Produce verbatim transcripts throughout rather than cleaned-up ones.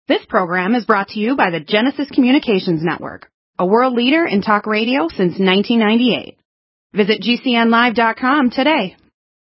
This program is brought to you by the Genesis Communications Network, a world leader in talk radio since nineteen ninety-eight. Visit G C N live dot com today.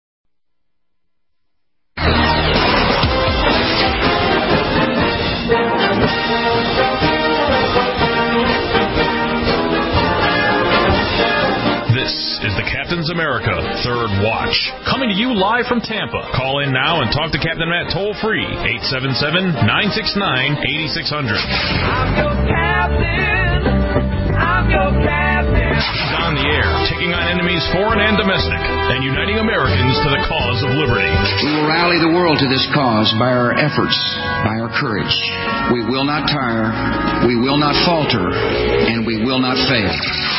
This is the Captain's America Third Watch, coming to you live from Tampa. Call in now and talk to Captain Matt toll-free, eight seven seven, nine six nine, eight six zero zero. I'm your captain. I'm your captain. He's on the air, taking on enemies foreign and domestic, and uniting Americans to the cause of liberty. We will rally the world to this cause by our efforts, by our courage. We will not tire, we will not falter, and we will not fail.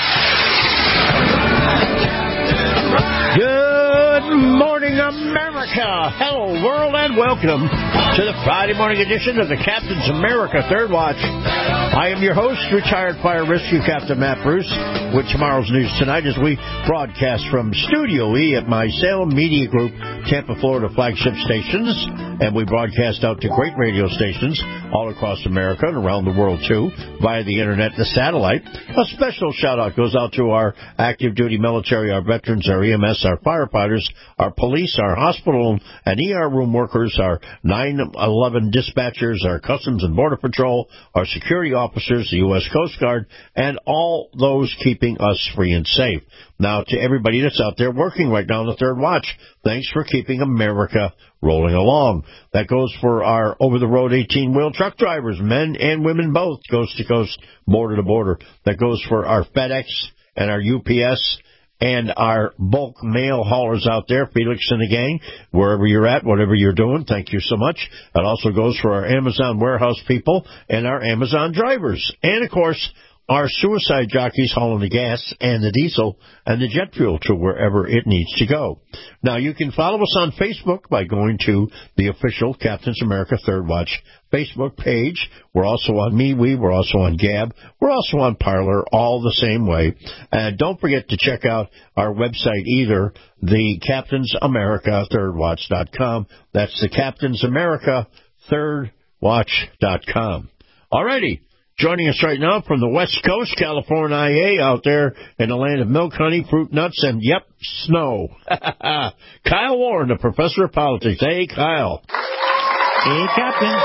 Good morning, America. Hello, world, and welcome to the Friday morning edition of the Captain's America Third Watch. I am your host, retired fire rescue Captain Matt Bruce, with tomorrow's news tonight as we broadcast from Studio E at my Salem Media Group, Tampa, Florida flagship stations, and we broadcast out to great radio stations all across America and around the world, too, via the Internet, the satellite. A special shout-out goes out to our active duty military, our veterans, our E M S, our firefighters, our police, our hospital and E R room workers, our nine eleven dispatchers, our Customs and Border Patrol, our security officers, the U S Coast Guard, and all those keeping us free and safe. Now, to everybody that's out there working right now on the Third Watch, thanks for keeping America rolling along. That goes for our over-the-road eighteen-wheel truck drivers, men and women both, coast to coast, border to border. That goes for our FedEx and our U P S and our bulk mail haulers out there, Felix and the gang, wherever you're at, whatever you're doing, thank you so much. It also goes for our Amazon warehouse people and our Amazon drivers. And, of course, our suicide jockeys hauling the gas and the diesel and the jet fuel to wherever it needs to go. Now, you can follow us on Facebook by going to the official Captain's America Third Watch Facebook page. We're also on MeWe. We're also on Gab. We're also on Parler, all the same way. And don't forget to check out our website either, the Captain's America Third Watch dot com. That's the Captain's America Third Watch dot com. All righty. Joining us right now from the West Coast, California I A, out there in the land of milk, honey, fruit, nuts, and, yep, snow. Kyle Warren, the professor of politics. Hey, Kyle. Hey, Captain.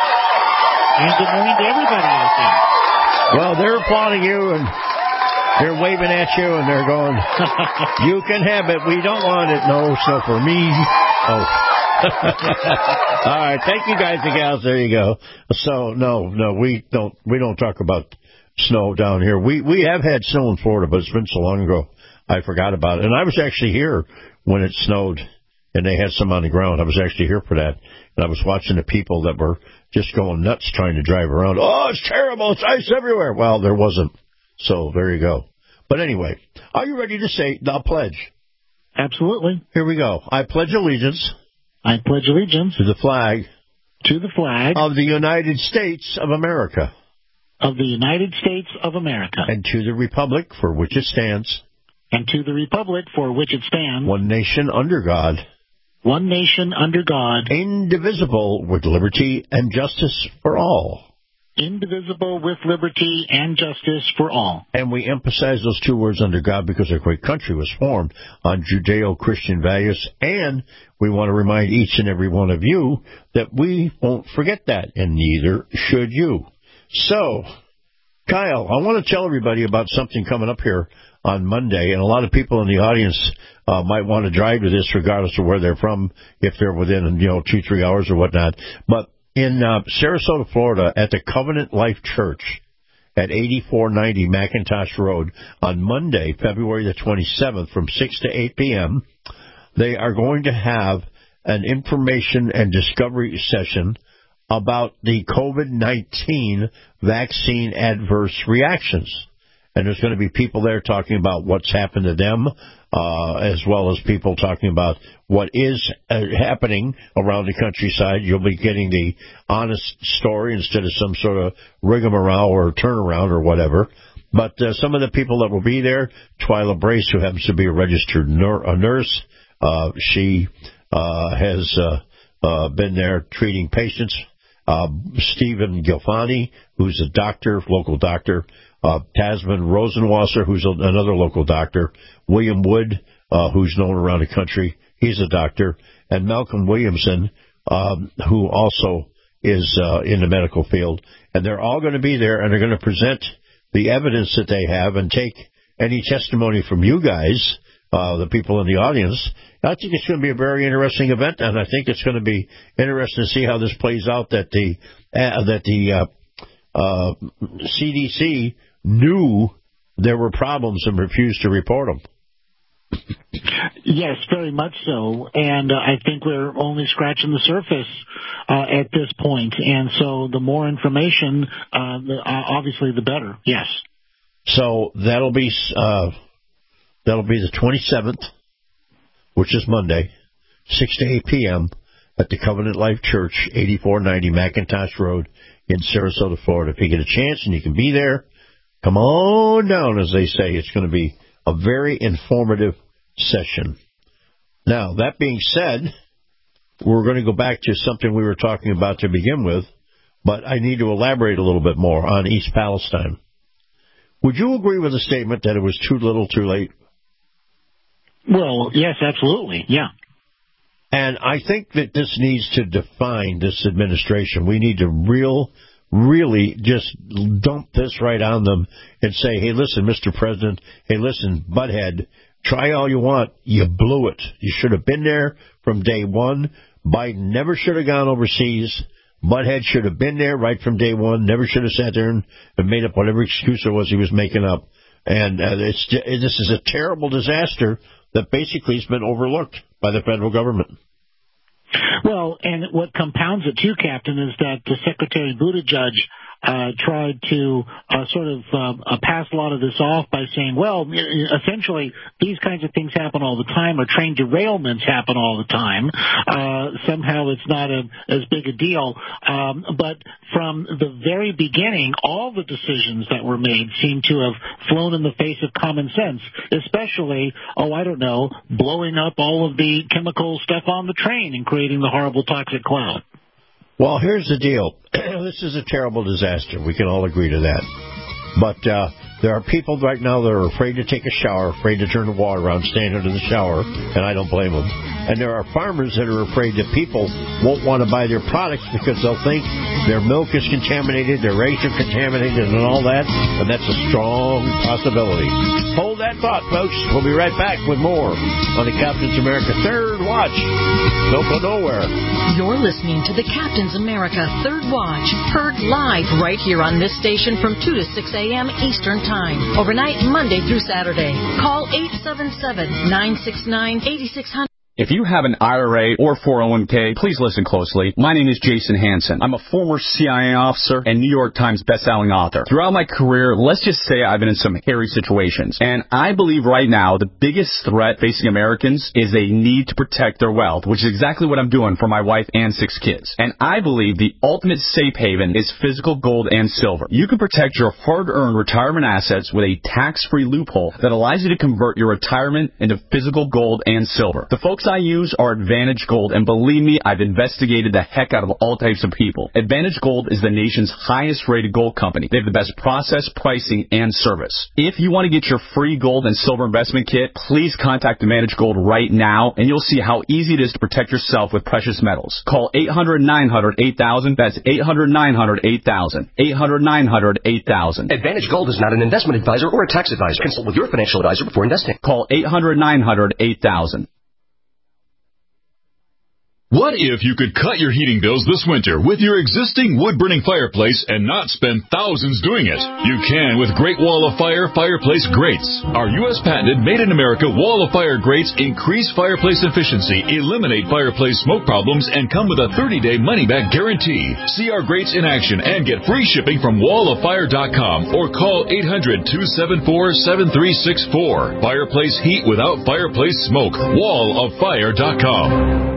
And good morning to everybody out there. Well, they're applauding you, and they're waving at you, and they're going, you can have it. We don't want it. No snow for me. Oh. All right, thank you guys and gals. There you go. So no, no, we don't we don't talk about snow down here. We we have had snow in Florida, but it's been so long ago I forgot about it. And I was actually here when it snowed, and they had some on the ground. I was actually here for that, and I was watching the people that were just going nuts trying to drive around. Oh, it's terrible! It's ice everywhere. Well, there wasn't. So there you go. But anyway, are you ready to say the pledge? Absolutely. Here we go. I pledge allegiance. I pledge allegiance to the flag to the flag of the United States of America of the United States of America and to the republic for which it stands, and to the republic for which it stands, one nation under God, one nation under God, indivisible with liberty and justice for all. Indivisible with liberty and justice for all. And we emphasize those two words, under God, because our great country was formed on Judeo-Christian values, and we want to remind each and every one of you that we won't forget that, and neither should you. So, Kyle, I want to tell everybody about something coming up here on Monday, and a lot of people in the audience uh, might want to drive to this regardless of where they're from, if they're within, you know, two, three hours or whatnot. But in uh, Sarasota, Florida, at the Covenant Life Church at eighty-four ninety McIntosh Road on Monday, February the twenty-seventh, from six to eight p.m., they are going to have an information and discovery session about the COVID nineteen vaccine adverse reactions. And there's going to be people there talking about what's happened to them, uh, as well as people talking about what is uh, happening around the countryside. You'll be getting the honest story instead of some sort of rigmarole or turnaround or whatever. But uh, some of the people that will be there, Twyla Brace, who happens to be a registered nur- a nurse, uh, she uh, has uh, uh, been there treating patients uh, Stephen Gilfani, who's a doctor, local doctor, uh, Tasman Rosenwasser, who's a, another local doctor, William Wood, uh, who's known around the country, he's a doctor, and Malcolm Williamson, um, who also is uh, in the medical field. And they're all going to be there, and they're going to present the evidence that they have and take any testimony from you guys, uh, the people in the audience. I think it's going to be a very interesting event, and I think it's going to be interesting to see how this plays out, that the uh, that the uh, uh, C D C knew there were problems and refused to report them. Yes, very much so. And uh, I think we're only scratching the surface uh, at this point. And so the more information, uh, the, uh, obviously, the better. Yes. So that'll be uh, that'll be the twenty-seventh, which is Monday, six to eight p.m. at the Covenant Life Church, eighty-four ninety McIntosh Road in Sarasota, Florida. If you get a chance and you can be there, come on down, as they say. It's going to be a very informative session. Now, that being said, we're going to go back to something we were talking about to begin with, but I need to elaborate a little bit more on East Palestine. Would you agree with the statement that it was too little, too late? Well, yes, absolutely, yeah. And I think that this needs to define this administration. We need to real, really just dump this right on them and say, hey, listen, Mister President, hey, listen, butthead, try all you want. You blew it. You should have been there from day one. Biden never should have gone overseas. Butthead should have been there right from day one. Never should have sat there and made up whatever excuse it was he was making up. And uh, it's this is a terrible disaster that basically has been overlooked by the federal government. Well, and what compounds it, too, Captain, is that the Secretary Buttigieg uh, tried to uh, sort of uh, pass a lot of this off by saying, well, essentially, these kinds of things happen all the time, or train derailments happen all the time. Uh, somehow it's not a, as big a deal. Um, but from the very beginning, all the decisions that were made seem to have flown in the face of common sense, especially, oh, I don't know, blowing up all of the chemical stuff on the train and creating the horrible toxic cloud. Well, here's the deal. This is a terrible disaster. We can all agree to that. But uh, there are people right now that are afraid to take a shower, afraid to turn the water on, stand under the shower, and I don't blame them. And there are farmers that are afraid that people won't want to buy their products because they'll think their milk is contaminated, their eggs are contaminated, and all that. And that's a strong possibility. Hold that thought, folks. We'll be right back with more on the Captain's America Third Watch. Don't go nowhere. You're listening to the Captain's America Third Watch, heard live right here on this station from two to six a.m. Eastern Time, overnight Monday through Saturday. Call eight seven seven, nine six nine, eight six zero zero. If you have an I R A or four oh one k, please listen closely. My name is Jason Hansen. I'm a former C I A officer and New York Times bestselling author. Throughout my career, let's just say I've been in some hairy situations. And I believe right now the biggest threat facing Americans is a need to protect their wealth, which is exactly what I'm doing for my wife and six kids. And I believe the ultimate safe haven is physical gold and silver. You can protect your hard-earned retirement assets with a tax-free loophole that allows you to convert your retirement into physical gold and silver. The folks I use are Advantage Gold, and believe me, I've investigated the heck out of all types of people. Advantage Gold is the nation's highest-rated gold company. They have the best process, pricing, and service. If you want to get your free gold and silver investment kit, please contact Advantage Gold right now, and you'll see how easy it is to protect yourself with precious metals. Call eight hundred, nine hundred, eight thousand. That's eight hundred, nine hundred, eight thousand. eight hundred, nine hundred, eight thousand. Advantage Gold is not an investment advisor or a tax advisor. Consult with your financial advisor before investing. Call eight hundred, nine hundred, eight thousand. What if you could cut your heating bills this winter with your existing wood-burning fireplace and not spend thousands doing it? You can with Great Wall of Fire Fireplace Grates. Our U S patented made-in-America Wall of Fire grates increase fireplace efficiency, eliminate fireplace smoke problems, and come with a thirty-day money-back guarantee. See our grates in action and get free shipping from wall of fire dot com or call eight hundred, two seven four, seven three six four. Fireplace heat without fireplace smoke. wall of fire dot com.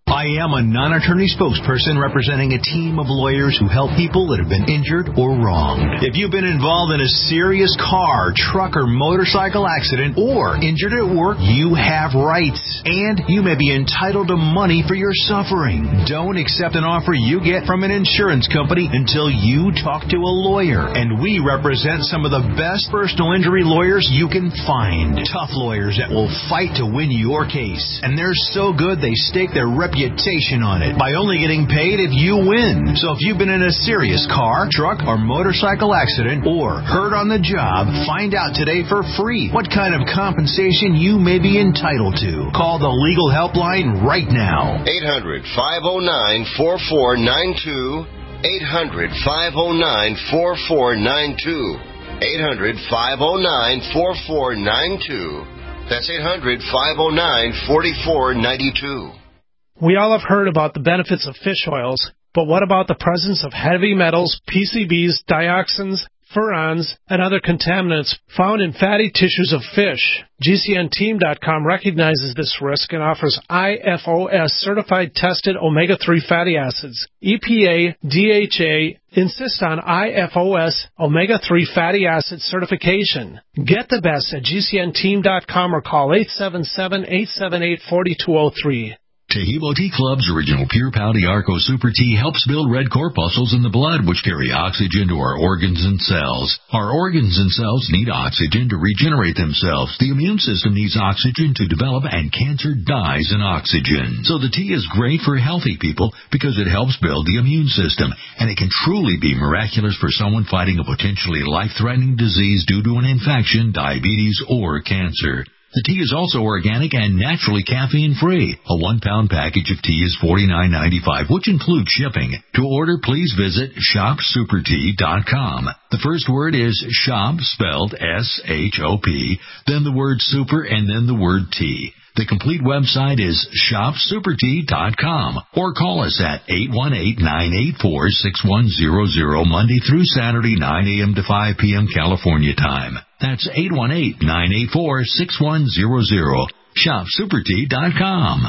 I am a non-attorney spokesperson representing a team of lawyers who help people that have been injured or wronged. If you've been involved in a serious car, truck, or motorcycle accident or injured at work, you have rights, and you may be entitled to money for your suffering. Don't accept an offer you get from an insurance company until you talk to a lawyer, and we represent some of the best personal injury lawyers you can find. Tough lawyers that will fight to win your case, and they're so good they stake their reputation on it by only getting paid if you win. So if you've been in a serious car, truck, or motorcycle accident or hurt on the job, find out today for free what kind of compensation you may be entitled to. Call the legal helpline right now. eight hundred, five oh nine, four four nine two. eight hundred, five oh nine, four four nine two. eight hundred, five oh nine, four four nine two. That's eight hundred, five oh nine, four four nine two. We all have heard about the benefits of fish oils, but what about the presence of heavy metals, P C Bs, dioxins, furans, and other contaminants found in fatty tissues of fish? G C N team dot com recognizes this risk and offers I F O S certified tested omega three fatty acids. E P A, D H A insist on I F O S omega three fatty acid certification. Get the best at G C N team dot com or call eight seven seven, eight seven eight, four two zero three. Taheebo Tea Club's original Pure Pouty Arco Super Tea helps build red corpuscles in the blood, which carry oxygen to our organs and cells. Our organs and cells need oxygen to regenerate themselves. The immune system needs oxygen to develop, and cancer dies in oxygen. So the tea is great for healthy people because it helps build the immune system, and it can truly be miraculous for someone fighting a potentially life-threatening disease due to an infection, diabetes, or cancer. The tea is also organic and naturally caffeine-free. A one-pound package of tea is forty-nine ninety-five, which includes shipping. To order, please visit shop super tea dot com. The first word is shop, spelled S H O P, then the word super, and then the word tea. The complete website is shop super tea dot com, or call us at eight one eight, nine eight four, six one zero zero Monday through Saturday, nine a.m. to five p.m. California time. That's eight one eight, nine eight four, six one zero zero. shop super tea dot com.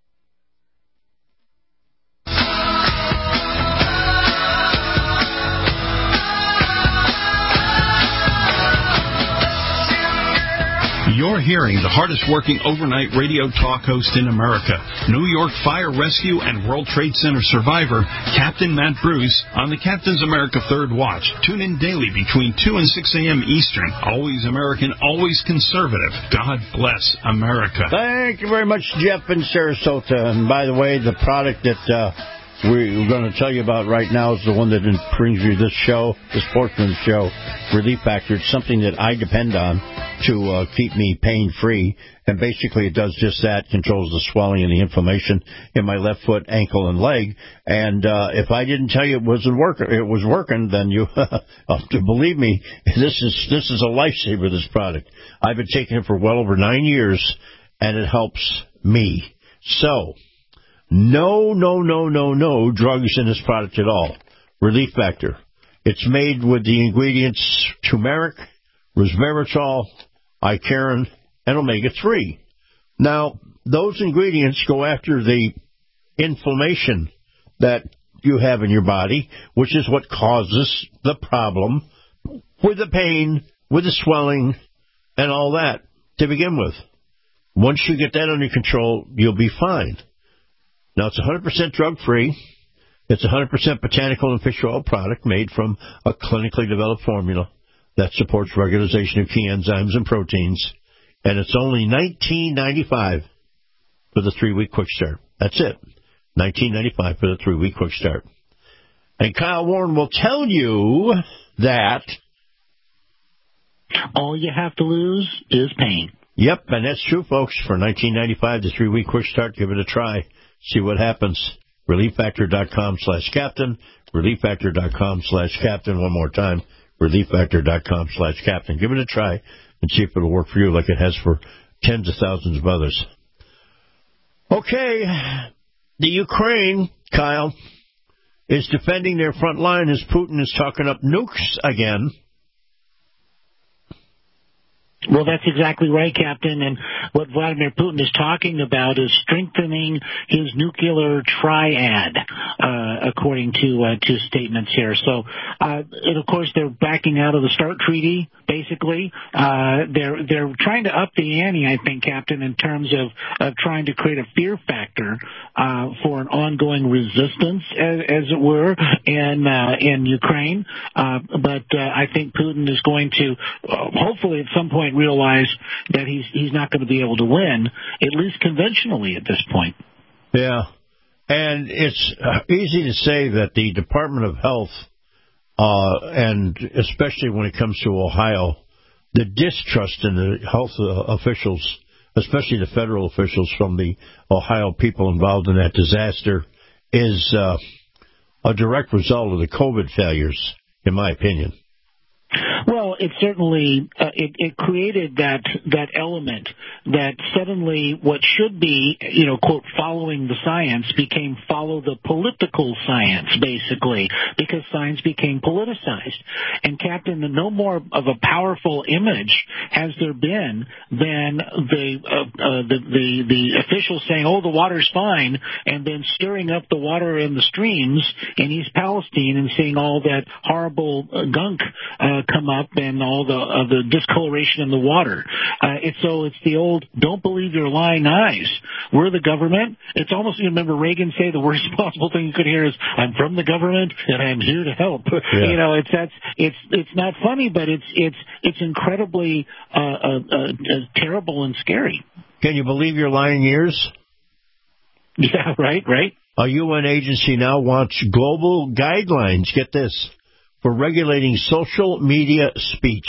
You're hearing the hardest-working overnight radio talk host in America, New York Fire Rescue and World Trade Center survivor, Captain Matt Bruce, on the Captain's America Third Watch. Tune in daily between two and six a.m. Eastern. Always American, always conservative. God bless America. Thank you very much, Jeff in Sarasota. And by the way, the product that uh, we're going to tell you about right now is the one that brings you this show, the Sportsman's Show, Relief Factor. It's something that I depend on to uh, keep me pain-free, and basically it does just that, controls the swelling and the inflammation in my left foot, ankle, and leg. And uh, if I didn't tell you it wasn't working, it was working, then you believe me, this is this is a lifesaver. This product, I've been taking it for well over nine years, and it helps me. So, no, no, no, no, no drugs in this product at all. Relief Factor. It's made with the ingredients turmeric, resveratrol, Icariin, and omega three. Now, those ingredients go after the inflammation that you have in your body, which is what causes the problem with the pain, with the swelling, and all that to begin with. Once you get that under control, you'll be fine. Now, it's one hundred percent drug-free. It's a one hundred percent botanical and fish oil product made from a clinically developed formula that supports regularization of key enzymes and proteins. And it's only nineteen ninety-five dollars for the three-week quick start. That's it. nineteen ninety-five dollars for the three-week quick start. And Kyle Warren will tell you that all you have to lose is pain. Yep, and that's true, folks. For nineteen ninety-five dollars, the three-week quick start, give it a try. See what happens. relief factor dot com slash captain. relief factor dot com slash captain. One more time. relief factor dot com slash captain. Give it a try and see if it'll work for you like it has for tens of thousands of others. Okay. The Ukraine, Kyle, is defending their front line as Putin is talking up nukes again. Well, that's exactly right, Captain. And what Vladimir Putin is talking about is strengthening his nuclear triad, uh, according to uh, to statements here. So, uh, and of course, they're backing out of the START treaty. Basically, uh, they're they're trying to up the ante, I think, Captain, in terms of, of trying to create a fear factor uh, for an ongoing resistance, as, as it were, in uh, in Ukraine. Uh, but uh, I think Putin is going to, uh, hopefully, at some point, realize that he's he's not going to be able to win, at least conventionally at this point. Yeah, and it's easy to say that the Department of Health, uh, and especially when it comes to Ohio, the distrust in the health officials, especially the federal officials from the Ohio people involved in that disaster, is uh, a direct result of the COVID failures, in my opinion. Well, it certainly uh, it, it created that that element that suddenly what should be, you know, quote, following the science became follow the political science, basically, because science became politicized. And, Captain, no more of a powerful image has there been than the uh, uh, the, the the officials saying, "Oh, the water's fine," and then stirring up the water in the streams in East Palestine and seeing all that horrible uh, gunk uh, come up and all the uh, the discoloration in the water. Uh, it's so it's the old "don't believe your lying eyes." We're the government. It's almost, you remember Reagan say the worst possible thing you could hear is, "I'm from the government and I'm here to help." Yeah. You know, it's that's it's it's not funny, but it's it's it's incredibly uh, uh, uh, terrible and scary. Can you believe your lying ears? Yeah, right, right. A U N agency now wants global guidelines. Get this. For regulating social media speech.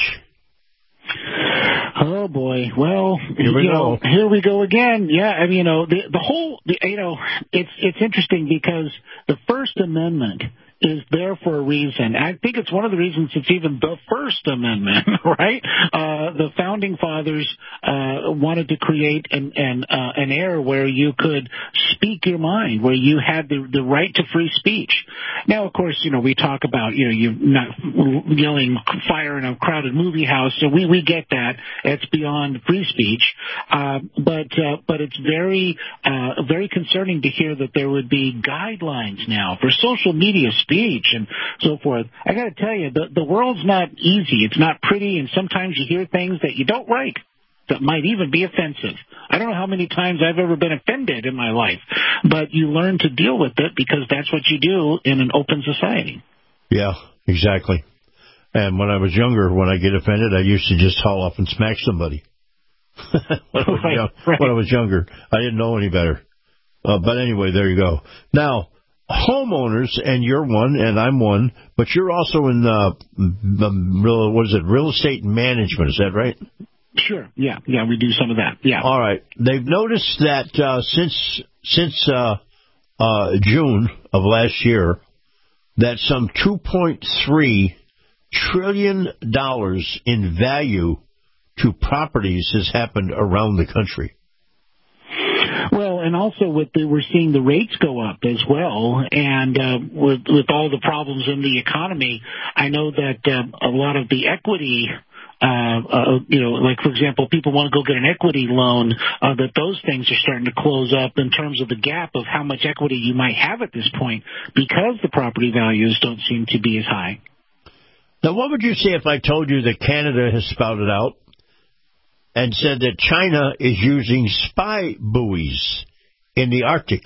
Oh boy! Well, here we you go. Know, here we go again. Yeah, I mean, you know, the the whole, the, you know, it's it's interesting because the First Amendment is there for a reason. I think it's one of the reasons it's even the First Amendment, right? Uh, the Founding Fathers uh, wanted to create an an, uh, an era where you could speak your mind, where you had the the right to free speech. Now, of course, you know, we talk about, you know, you not yelling fire in a crowded movie house, so we, we get that. It's beyond free speech. Uh, but uh, but it's very, uh, very concerning to hear that there would be guidelines now for social media speech. Speech and so forth. I got to tell you, the, the world's not easy. It's not pretty, and sometimes you hear things that you don't like that might even be offensive. I don't know how many times I've ever been offended in my life, but you learn to deal with it because that's what you do in an open society. Yeah, exactly. And when I was younger, when I get offended, I used to just haul up and smack somebody. when, I was right, young, right. when I was younger, I didn't know any better. Uh, but anyway, there you go. Now, homeowners, and you're one, and I'm one, but you're also in uh, the, what is it, real estate management, is that right? Sure, yeah, yeah, we do some of that, yeah. All right. They've noticed that uh, since since uh, uh, June of last year, that some two point three trillion dollars in value to properties has happened around the country. Well, and also with the, we're seeing the rates go up as well, and uh, with with all the problems in the economy, I know that uh, a lot of the equity, uh, uh, you know, like for example, people want to go get an equity loan, uh, that those things are starting to close up in terms of the gap of how much equity you might have at this point because the property values don't seem to be as high. Now, what would you say if I told you that Canada has spouted out and said that China is using spy buoys in the Arctic?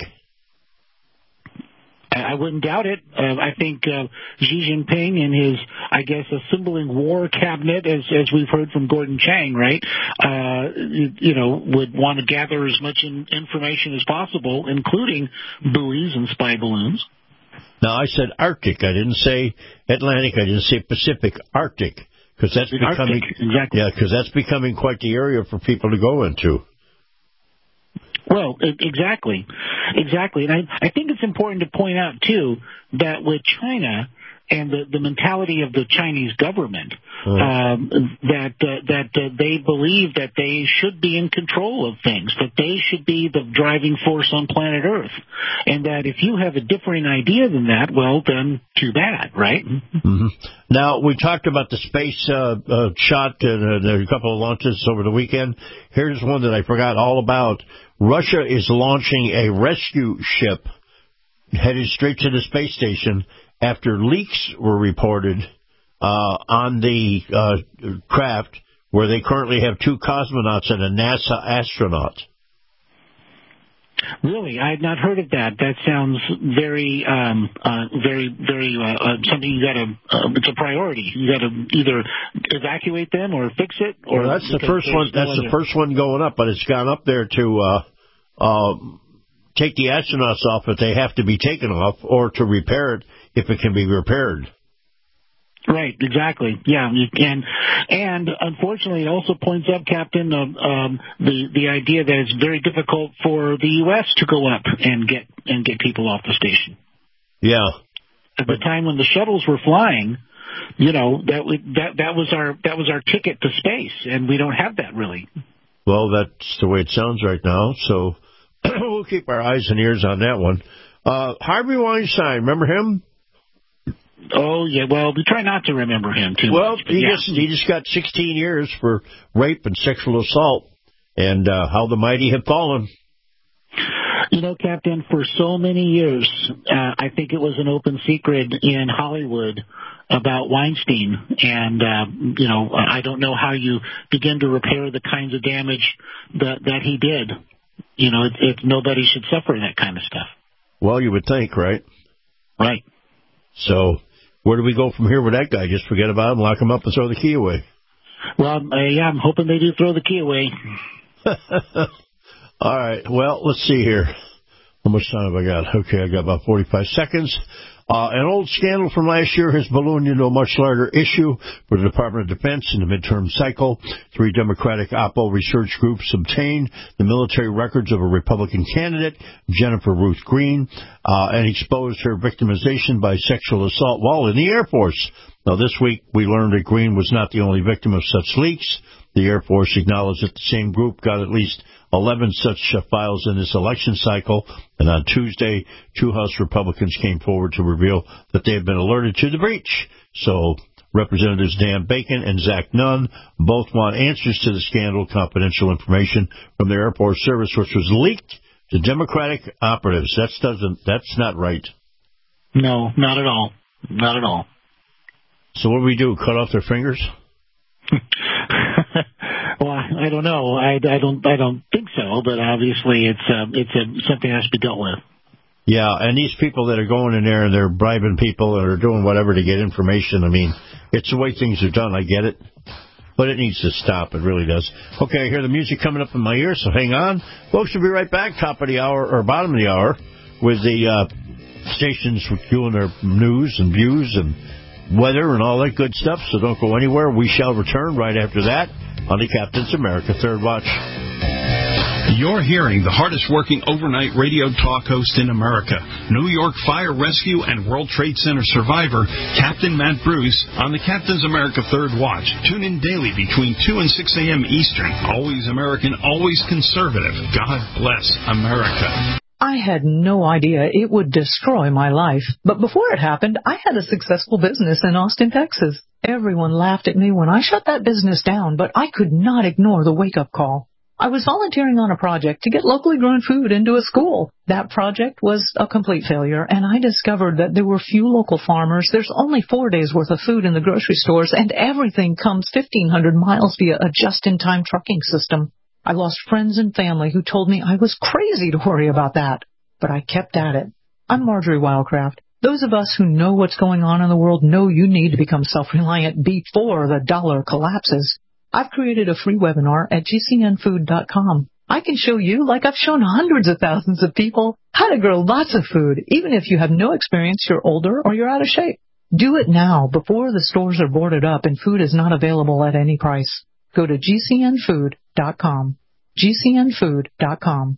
I wouldn't doubt it. Uh, I think uh, Xi Jinping and his, I guess, assembling war cabinet, as as we've heard from Gordon Chang, right, uh, you, you know, would want to gather as much in, information as possible, including buoys and spy balloons. Now, I said Arctic. I didn't say Atlantic. I didn't say Pacific. Arctic. Because that's becoming, exactly. yeah, because that's becoming quite the area for people to go into. Well, exactly, exactly, and I, I think it's important to point out too that with China, and the, the mentality of the Chinese government, Hmm. um, that uh, that uh, they believe that they should be in control of things, that they should be the driving force on planet Earth, and that if you have a differing idea than that, well, then too bad, right? Mm-hmm. Now, we talked about the space uh, uh, shot, and uh, there are a couple of launches over the weekend. Here's one that I forgot all about. Russia is launching a rescue ship headed straight to the space station after leaks were reported uh, on the uh, craft, where they currently have two cosmonauts and a NASA astronaut. Really, I had not heard of that. That sounds very, um, uh, very, very uh, uh, something you got to. Uh, it's a priority. You got to either evacuate them or fix it. Or well, that's the first one. That's no the first one going up, but it's gone up there to uh, uh, take the astronauts off if they have to be taken off, or to repair it if it can be repaired. Right, exactly. Yeah, you can. And unfortunately, it also points up, Captain, uh, um, the the idea that it's very difficult for the U S to go up and get and get people off the station. Yeah. At the time when the shuttles were flying, you know, that that that was our that was our ticket to space, and we don't have that really. Well, that's the way it sounds right now. So we'll keep our eyes and ears on that one. Uh, Harvey Weinstein, remember him? Oh, yeah, well, we try not to remember him too well, much. Well, he, yeah. just, he just got sixteen years for rape and sexual assault, and uh, how the mighty have fallen. You know, Captain, for so many years, uh, I think it was an open secret in Hollywood about Weinstein, and, uh, you know, I don't know how you begin to repair the kinds of damage that, that he did. You know, it, it, nobody should suffer that kind of stuff. Well, you would think, right? Right. So, where do we go from here with that guy? Just forget about him, lock him up, and throw the key away. Well, uh, yeah, I'm hoping they do throw the key away. All right. Well, let's see here. How much time have I got? Okay, I got about forty-five seconds. Uh, an old scandal from last year has ballooned into a much larger issue for the Department of Defense in the midterm cycle. Three Democratic Oppo research groups obtained the military records of a Republican candidate, Jennifer Ruth Green, uh, and exposed her victimization by sexual assault while in the Air Force. Now, this week, we learned that Green was not the only victim of such leaks. The Air Force acknowledged that the same group got at least eleven such uh, files in this election cycle, and on Tuesday, two House Republicans came forward to reveal that they had been alerted to the breach. So, Representatives Dan Bacon and Zach Nunn both want answers to the scandal, confidential information from the Air Force Service, which was leaked to Democratic operatives. That's doesn't. That's not right. No, not at all. Not at all. So what do we do? Cut off their fingers? Well, I don't know. I, I don't. I don't think so. But obviously, it's uh, it's uh, something that has to be dealt with. Yeah, and these people that are going in there and they're bribing people and are doing whatever to get information. I mean, it's the way things are done. I get it, but it needs to stop. It really does. Okay, I hear the music coming up in my ear, so hang on, folks. We'll be right back, top of the hour or bottom of the hour, with the uh, stations doing their news and views and weather and all that good stuff. So don't go anywhere. We shall return right after that on the Captain's America Third Watch. You're hearing the hardest working overnight radio talk host in America, New York Fire Rescue and World Trade Center survivor, Captain Matt Bruce, on the Captain's America Third Watch. Tune in daily between two and six a.m. Eastern. Always American, always conservative. God bless America. I had no idea it would destroy my life. But before it happened, I had a successful business in Austin, Texas. Everyone laughed at me when I shut that business down, but I could not ignore the wake-up call. I was volunteering on a project to get locally grown food into a school. That project was a complete failure, and I discovered that there were few local farmers. There's only four days' worth of food in the grocery stores, and everything comes fifteen hundred miles via a just-in-time trucking system. I lost friends and family who told me I was crazy to worry about that, but I kept at it. I'm Marjorie Wildcraft. Those of us who know what's going on in the world know you need to become self-reliant before the dollar collapses. I've created a free webinar at G C N food dot com. I can show you, like I've shown hundreds of thousands of people, how to grow lots of food, even if you have no experience, you're older, or you're out of shape. Do it now, before the stores are boarded up and food is not available at any price. Go to G C N food dot com. G C N food dot com.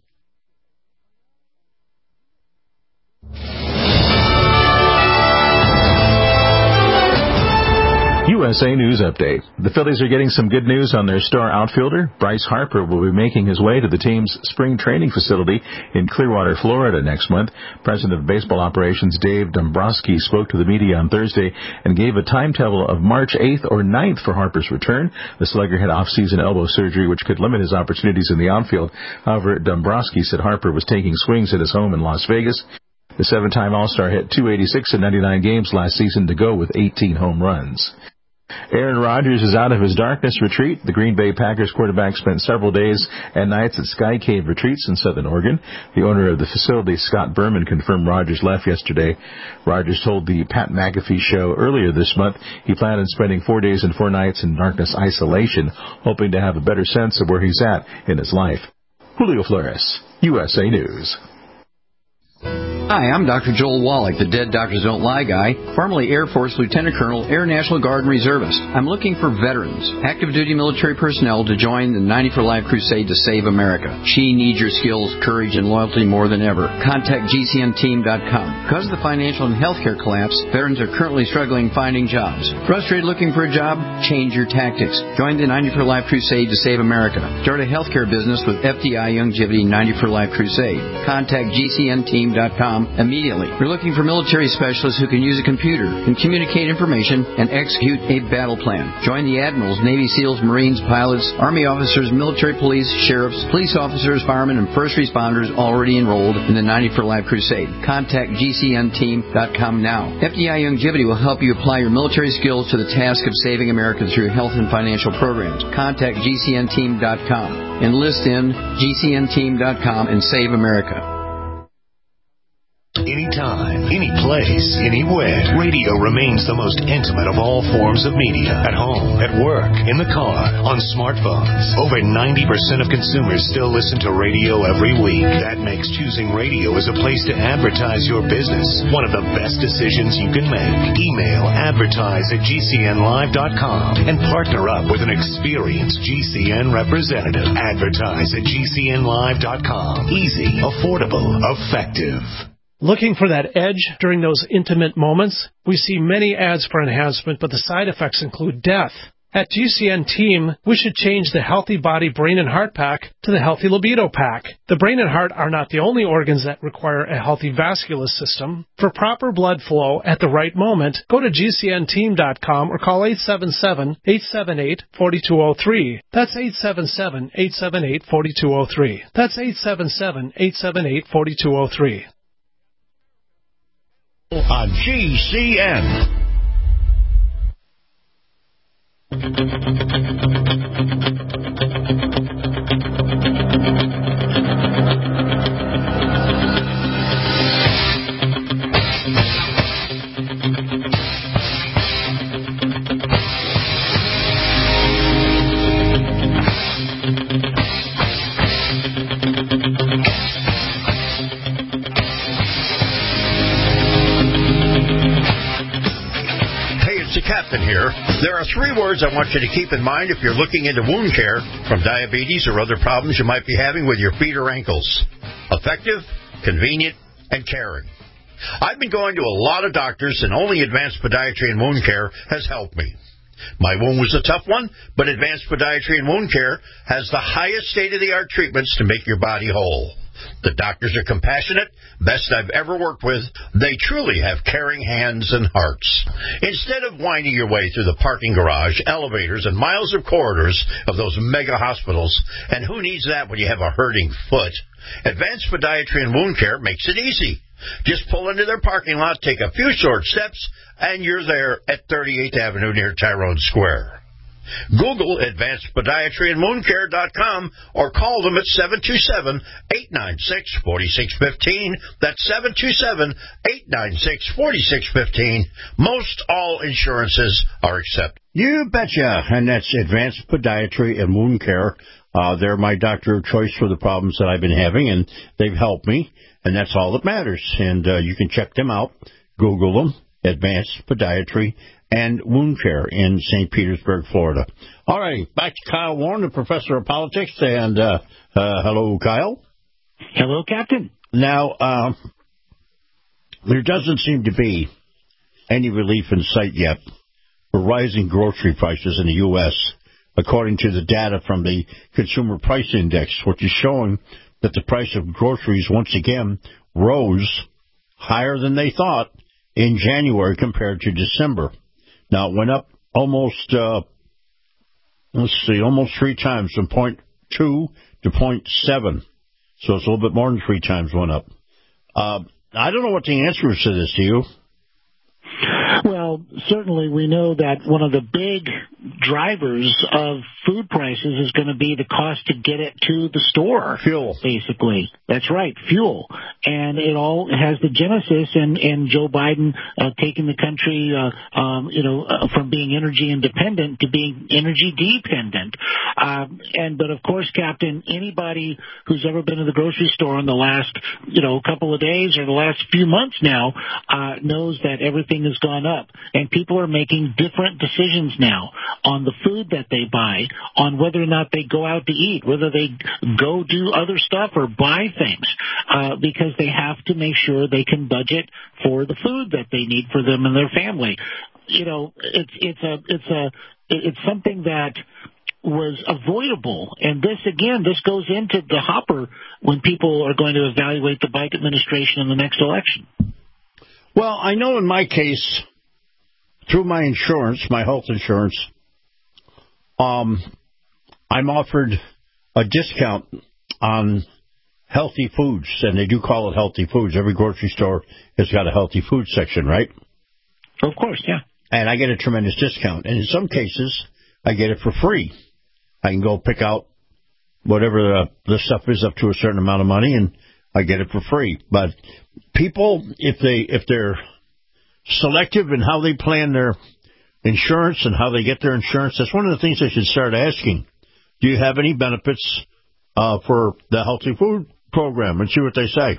U S A News Update. The Phillies are getting some good news on their star outfielder. Bryce Harper will be making his way to the team's spring training facility in Clearwater, Florida next month. President of Baseball Operations Dave Dombrowski spoke to the media on Thursday and gave a timetable of March eighth or ninth for Harper's return. The slugger had off-season elbow surgery, which could limit his opportunities in the outfield. However, Dombrowski said Harper was taking swings at his home in Las Vegas. The seven-time All-Star hit two eighty-six in ninety-nine games last season to go with eighteen home runs. Aaron Rodgers is out of his darkness retreat. The Green Bay Packers quarterback spent several days and nights at Sky Cave Retreats in Southern Oregon. The owner of the facility, Scott Berman, confirmed Rodgers left yesterday. Rodgers told the Pat McAfee show earlier this month he planned on spending four days and four nights in darkness isolation, hoping to have a better sense of where he's at in his life. Julio Flores, U S A News. Hi, I'm Doctor Joel Wallach, the Dead Doctors Don't Lie guy, formerly Air Force Lieutenant Colonel, Air National Guard and Reservist. I'm looking for veterans, active duty military personnel to join the ninety for Life crusade to save America. She needs your skills, courage, and loyalty more than ever. Contact G C N team dot com. Because of the financial and healthcare collapse, veterans are currently struggling finding jobs. Frustrated looking for a job? Change your tactics. Join the ninety for Life crusade to save America. Start a healthcare business with F D I Longevity ninety for Life crusade. Contact G C N team dot com immediately. We're looking for military specialists who can use a computer and communicate information and execute a battle plan. Join the admirals, Navy SEALs, Marines, pilots, Army officers, military police, sheriffs, police officers, firemen, and first responders already enrolled in the ninety for Life crusade. Contact G C N team dot com now. F D I Longevity will help you apply your military skills to the task of saving America through health and financial programs. Contact G C N team dot com. Enlist in G C N team dot com and save America. Anytime, any place, anywhere, radio remains the most intimate of all forms of media. At home, at work, in the car, on smartphones. Over ninety percent of consumers still listen to radio every week. That makes choosing radio as a place to advertise your business one of the best decisions you can make. Email advertise at G C N live dot com and partner up with an experienced G C N representative. Advertise at G C N live dot com. Easy, affordable, effective. Looking for that edge during those intimate moments? We see many ads for enhancement, but the side effects include death. At G C N Team, we should change the Healthy Body Brain and Heart Pack to the Healthy Libido Pack. The brain and heart are not the only organs that require a healthy vascular system. For proper blood flow at the right moment, go to G C N team dot com or call eight seven seven, eight seven eight, four two zero three. That's eight seven seven, eight seven eight, four two zero three. That's eight seven seven, eight seven eight, four two zero three. On G C N. Captain here. There are three words I want you to keep in mind if you're looking into wound care from diabetes or other problems you might be having with your feet or ankles. Effective, convenient, and caring. I've been going to a lot of doctors, and only Advanced Podiatry and Wound Care has helped me. My wound was a tough one, but Advanced Podiatry and Wound Care has the highest state-of-the-art treatments to make your body whole. The doctors are compassionate, best I've ever worked with. They truly have caring hands and hearts. Instead of winding your way through the parking garage, elevators, and miles of corridors of those mega hospitals, and who needs that when you have a hurting foot, Advanced Podiatry and Wound Care makes it easy. Just pull into their parking lot, take a few short steps, and you're there at thirty-eighth Avenue near Tyrone Square. Google Advanced Podiatry and Wound Care dot com or call them at seven two seven, eight nine six, four six one five. That's seven two seven, eight nine six, four six one five. Most all insurances are accepted. You betcha. And that's Advanced Podiatry and Wound Care. Uh, they're my doctor of choice for the problems that I've been having, and they've helped me, and that's all that matters. And uh, you can check them out. Google them, Advanced Podiatry and Wound Care in Saint Petersburg, Florida. All right, back to Kyle Warren, the professor of politics, and uh, uh, hello, Kyle. Hello, Captain. Now, uh, there doesn't seem to be any relief in sight yet for rising grocery prices in the U S, according to the data from the Consumer Price Index, which is showing that the price of groceries once again rose higher than they thought in January compared to December. Now, it went up almost, uh, let's see, almost three times, from point two to point seven. So it's a little bit more than three times went up. Uh, I don't know what the answer is to this, do you? Well, certainly we know that one of the big drivers of food prices is going to be the cost to get it to the store. Fuel. Basically. That's right, fuel. And it all has the genesis in, in Joe Biden uh, taking the country, uh, um, you know, uh, from being energy independent to being energy dependent. Um, and but of course, Captain, anybody who's ever been to the grocery store in the last, you know, couple of days or the last few months now uh, knows that everything has gone up, and people are making different decisions now on the food that they buy, on whether or not they go out to eat, whether they go do other stuff or buy things, uh, because they have to make sure they can budget for the food that they need for them and their family. You know, it's it's a it's a it's something that was avoidable, and this again, this goes into the hopper when people are going to evaluate the Biden administration in the next election. Well, I know in my case, through my insurance, my health insurance, um, I'm offered a discount on healthy foods, and they do call it healthy foods. Every grocery store has got a healthy food section, right? Of course, yeah. And I get a tremendous discount. And in some cases, I get it for free. I can go pick out whatever the, the stuff is up to a certain amount of money, and I get it for free. But people, if they if they're selective in how they plan their insurance and how they get their insurance, that's one of the things they should start asking. Do you have any benefits uh, for the healthy food program? And see what they say.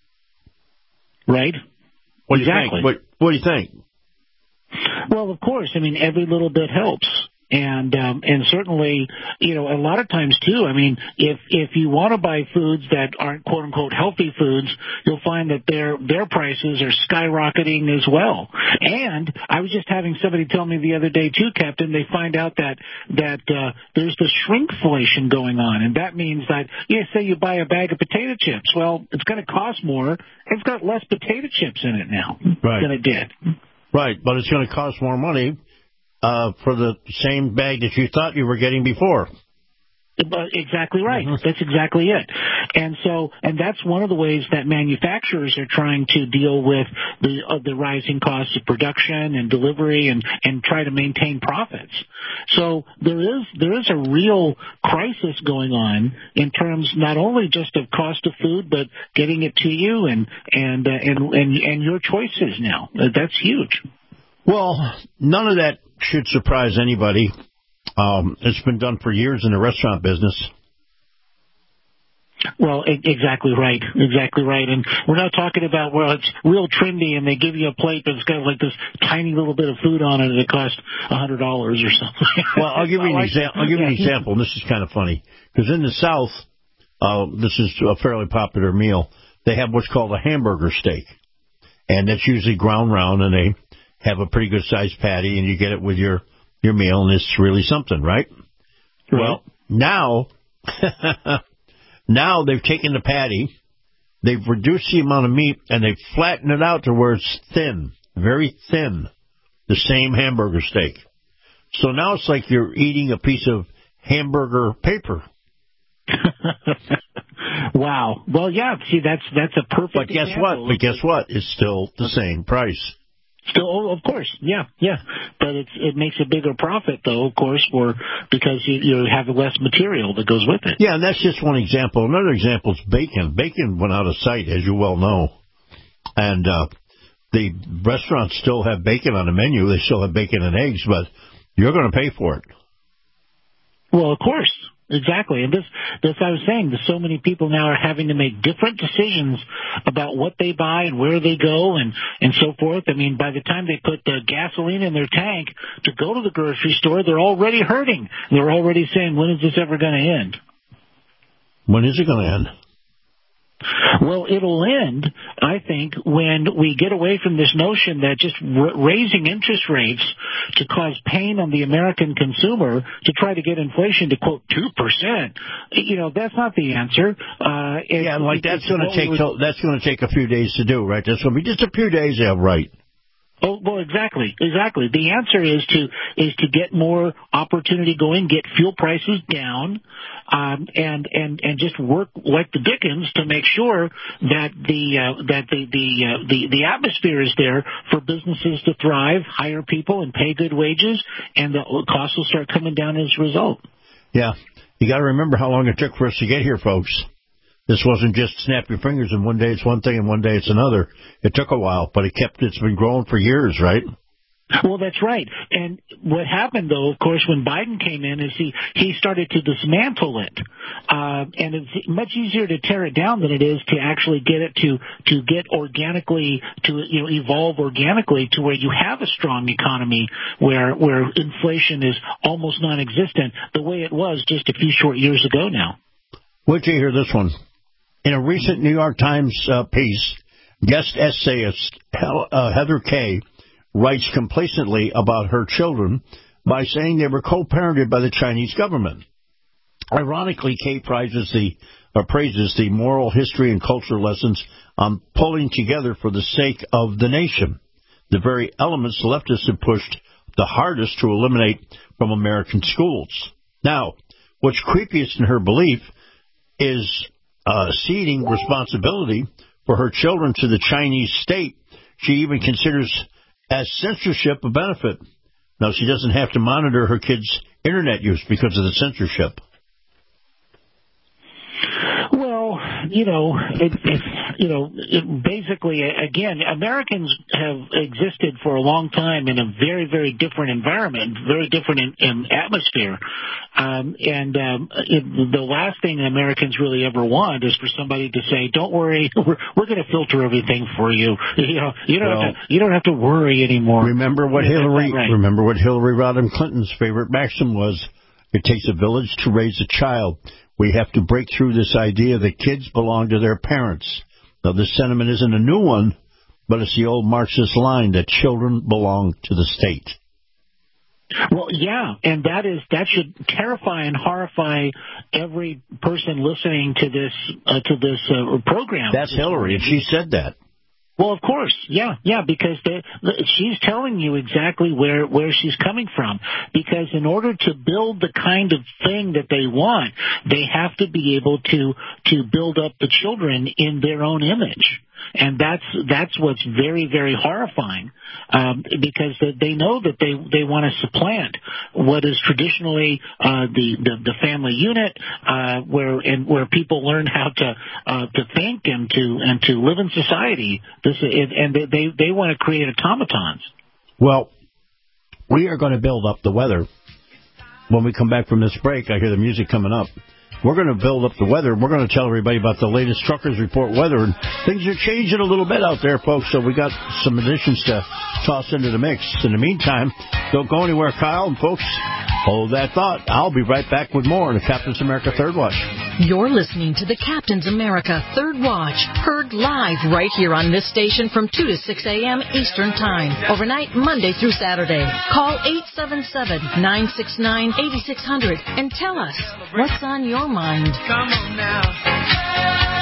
Right. What do exactly. you think? What, what do you think? Well, of course. I mean, every little bit helps. And um, and certainly, you know, a lot of times, too, I mean, if if you want to buy foods that aren't, quote-unquote, healthy foods, you'll find that their their prices are skyrocketing as well. And I was just having somebody tell me the other day, too, Captain, they find out that that uh, there's the shrinkflation going on. And that means that, yeah, say you buy a bag of potato chips. Well, it's going to cost more. It's got less potato chips in it now right. than it did. Right, but it's going to cost more money Uh, for the same bag that you thought you were getting before. Exactly right. Mm-hmm. That's exactly it. And so, and that's one of the ways that manufacturers are trying to deal with the uh, the rising costs of production and delivery, and, and try to maintain profits. So there is there is a real crisis going on in terms not only just of cost of food, but getting it to you and and uh, and, and and your choices now. That's huge. Well, none of that should surprise anybody. Um, it's been done for years in the restaurant business. Well, e- exactly right. Exactly right. And we're not talking about, well, it's real trendy and they give you a plate that's got like this tiny little bit of food on it and it costs one hundred dollars or something. Well, I'll give you an, like exa- I'll give you an example, and this is kind of funny. Because in the South, uh, this is a fairly popular meal. They have what's called a hamburger steak. And that's usually ground round, and they have a pretty good sized patty, and you get it with your, your meal, and it's really something, right? Right. Well, now, now they've taken the patty, they've reduced the amount of meat, and they've flattened it out to where it's thin, very thin, the same hamburger steak. So now it's like you're eating a piece of hamburger paper. Wow. Well, yeah, see, that's that's a perfect But guess example. what? But guess what? It's still the same price. Still, oh, of course, yeah, yeah. But it's, it makes a bigger profit, though, of course, for because you, you have less material that goes with it. Yeah, and that's just one example. Another example is bacon. Bacon went out of sight, as you well know. And uh, the restaurants still have bacon on the menu. They still have bacon and eggs, but you're going to pay for it. Well, of course. Exactly. And this, this I was saying, that so many people now are having to make different decisions about what they buy and where they go and, and so forth. I mean, by the time they put the gasoline in their tank to go to the grocery store, they're already hurting. They're already saying, when is this ever going to end? When is it going to end? Well, it'll end, I think, when we get away from this notion that just r- raising interest rates to cause pain on the American consumer to try to get inflation to, quote, two percent. You know, that's not the answer. Uh, it, yeah, like that's going to take was, till, that's going to take a few days to do, right? That's going to be just a few days, yeah, right. Oh, well, exactly, exactly. The answer is to is to get more opportunity going, get fuel prices down, um, and and and just work like the Dickens to make sure that the uh, that the the, uh, the the atmosphere is there for businesses to thrive, hire people, and pay good wages, and the costs will start coming down as a result. Yeah, you got to remember how long it took for us to get here, folks. This wasn't just snap your fingers and one day it's one thing and one day it's another. It took a while, but it kept, it's been growing for years, right? Well, that's right. And what happened, though, of course, when Biden came in is he, he started to dismantle it. Uh, and it's much easier to tear it down than it is to actually get it to, to get organically, to, you know, evolve organically to where you have a strong economy where, where inflation is almost non-existent the way it was just a few short years ago now. Wait till you hear this one. In a recent New York Times uh, piece, guest essayist uh, Heather Kay writes complacently about her children by saying they were co-parented by the Chinese government. Ironically, Kay prizes the, uh, praises the moral history and cultural lessons on pulling together for the sake of the nation, the very elements leftists have pushed the hardest to eliminate from American schools. Now, what's creepiest in her belief is uh, ceding responsibility for her children to the Chinese state. She even considers as censorship a benefit. Now, she doesn't have to monitor her kids' internet use because of the censorship. Well, you know, it, it, you know, it basically, again, Americans have existed for a long time in a very, very different environment, very different in, in atmosphere. Um, and um, it, the last thing Americans really ever want is for somebody to say, "Don't worry, we're, we're going to filter everything for you. You know, you don't well, have to, you don't have to worry anymore." Remember what yeah, Hillary, right. remember what Hillary Rodham Clinton's favorite maxim was: "It takes a village to raise a child." We have to break through this idea that kids belong to their parents. Now, this sentiment isn't a new one, but it's the old Marxist line that children belong to the state. Well, yeah, and that is that should terrify and horrify every person listening to this uh, to this uh, program. That's Hillary, and she said that. Well, of course, yeah, yeah, because the, the, she's telling you exactly where, where she's coming from. Because in order to build the kind of thing that they want, they have to be able to to build up the children in their own image. And that's that's what's very, very horrifying, um, because they know that they, they want to supplant what is traditionally uh, the, the the family unit, uh, where and where people learn how to uh, to think and to and to live in society. This and they they want to create automatons. Well, we are going to build up the weather when we come back from this break. I hear the music coming up. We're going to build up the weather. We're going to tell everybody about the latest Truckers Report weather. And things are changing a little bit out there, folks, so we got some additions to toss into the mix. In the meantime, don't go anywhere, Kyle. And, folks, hold that thought. I'll be right back with more on the Captain's America Third Watch. You're listening to the Captain's America Third Watch, heard live right here on this station from two to six a.m. Eastern Time, overnight Monday through Saturday. Call eight seven seven, nine six nine, eight six zero zero and tell us what's on your mind. Come on now.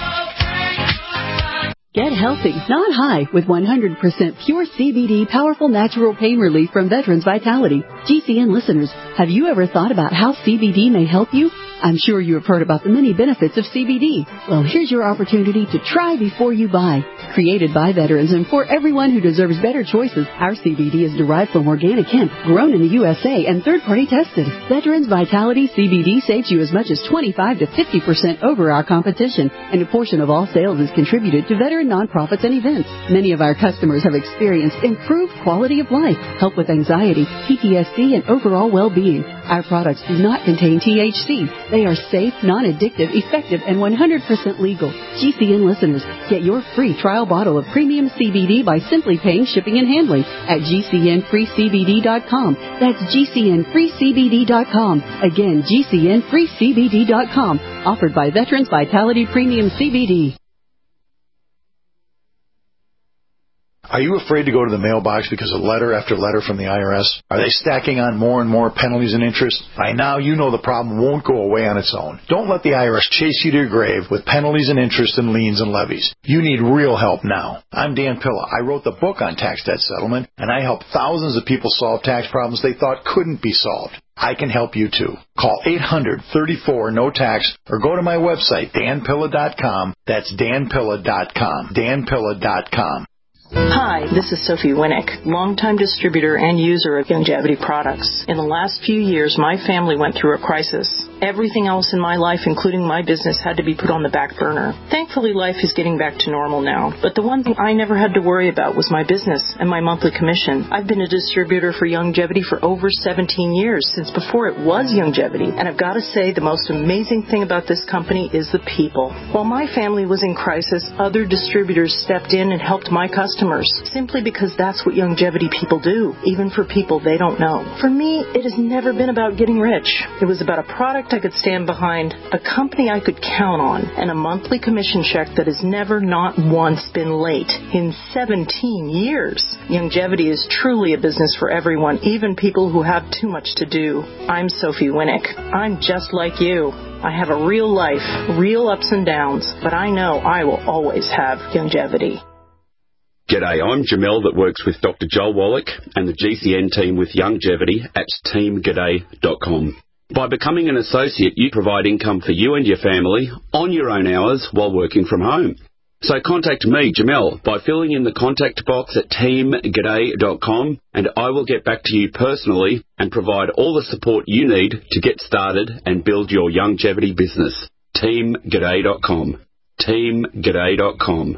Get healthy, not high, with one hundred percent pure C B D powerful natural pain relief from Veterans Vitality. G C N listeners, have you ever thought about how C B D may help you? I'm sure you have heard about the many benefits of C B D. Well, here's your opportunity to try before you buy. Created by veterans and for everyone who deserves better choices, our C B D is derived from organic hemp, grown in the U S A and third-party tested. Veterans Vitality C B D saves you as much as twenty-five to fifty percent over our competition, and a portion of all sales is contributed to veteran nonprofits and events. Many of our customers have experienced improved quality of life, help with anxiety, P T S D, and overall well-being. Our products do not contain T H C. They are safe, non-addictive, effective, and one hundred percent legal. G C N listeners, get your free trial bottle of premium C B D by simply paying shipping and handling at G C N free C B D dot com. That's G C N free C B D dot com. Again, G C N free C B D dot com. Offered by Veterans Vitality Premium C B D. Are you afraid to go to the mailbox because of letter after letter from the I R S? Are they stacking on more and more penalties and interest? By now, you know the problem won't go away on its own. Don't let the I R S chase you to your grave with penalties and interest and liens and levies. You need real help now. I'm Dan Pilla. I wrote the book on tax debt settlement, and I help thousands of people solve tax problems they thought couldn't be solved. I can help you too. Call eight hundred, thirty-four, no tax or go to my website, dan pilla dot com. That's dan pilla dot com. dan pilla dot com. Hi, this is Sophie Winnick, longtime distributor and user of Youngevity products. In the last few years, my family went through a crisis. Everything else in my life, including my business, had to be put on the back burner. Thankfully, life is getting back to normal now. But the one thing I never had to worry about was my business and my monthly commission. I've been a distributor for Youngevity for over seventeen years, since before it was Youngevity. And I've got to say, the most amazing thing about this company is the people. While my family was in crisis, other distributors stepped in and helped my customers, simply because that's what Youngevity people do, even for people they don't know. For me, it has never been about getting rich. It was about a product I could stand behind, a company I could count on, and a monthly commission check that has never, not once, been late in seventeen years. Youngevity is truly a business for everyone, even people who have too much to do. I'm Sophie Winnick. I'm just like you. I have a real life, real ups and downs, but I know I will always have Youngevity. G'day, I'm Jamel that works with Doctor Joel Wallach and the G C N team with Youngevity at team g'day dot com. By becoming an associate, you provide income for you and your family on your own hours while working from home. So contact me, Jamel, by filling in the contact box at team g'day dot com, and I will get back to you personally and provide all the support you need to get started and build your Youngevity business. team g'day dot com. team g'day dot com.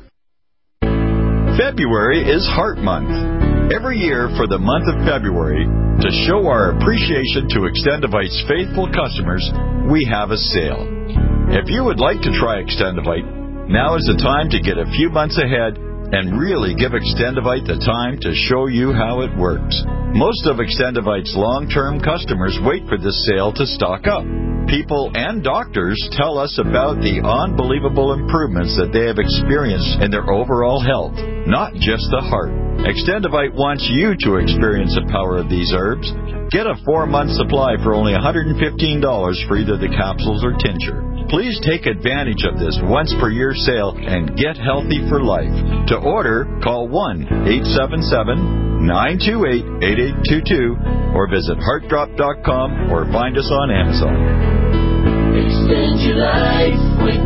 February is Heart Month. Every year for the month of February, to show our appreciation to Extendivite's faithful customers, we have a sale. If you would like to try Extendivite, now is the time to get a few months ahead and really give Extendivite the time to show you how it works. Most of Extendivite's long-term customers wait for this sale to stock up. People and doctors tell us about the unbelievable improvements that they have experienced in their overall health, not just the heart. Extendivite wants you to experience the power of these herbs. Get a four-month supply for only one hundred fifteen dollars for either the capsules or tincture. Please take advantage of this once-per-year sale and get healthy for life. To order, call one eight seven seven, nine two eight, eight eight two two or visit heart drop dot com or find us on Amazon. Extend your life with